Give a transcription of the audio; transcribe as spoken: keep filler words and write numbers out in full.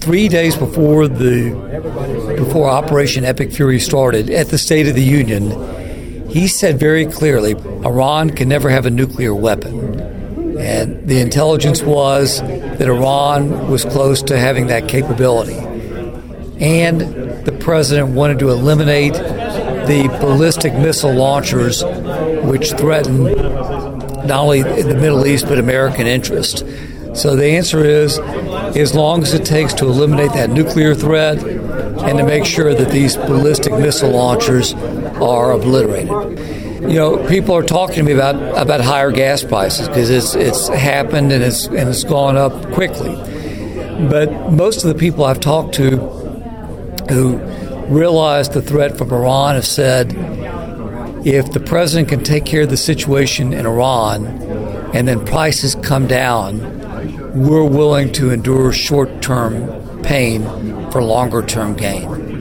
three days before the before Operation Epic Fury started at the State of the Union, he said very clearly, Iran can never have a nuclear weapon. And the intelligence was that Iran was close to having that capability. And the president wanted to eliminate the ballistic missile launchers, which threaten not only the Middle East but American interest. So the answer is, as long as it takes to eliminate that nuclear threat and to make sure that these ballistic missile launchers are obliterated. You know, people are talking to me about, about higher gas prices because it's it's happened and it's and it's gone up quickly. But most of the people I've talked to who realize the threat from Iran have said, if the president can take care of the situation in Iran and then prices come down, we're willing to endure short-term pain for longer-term gain.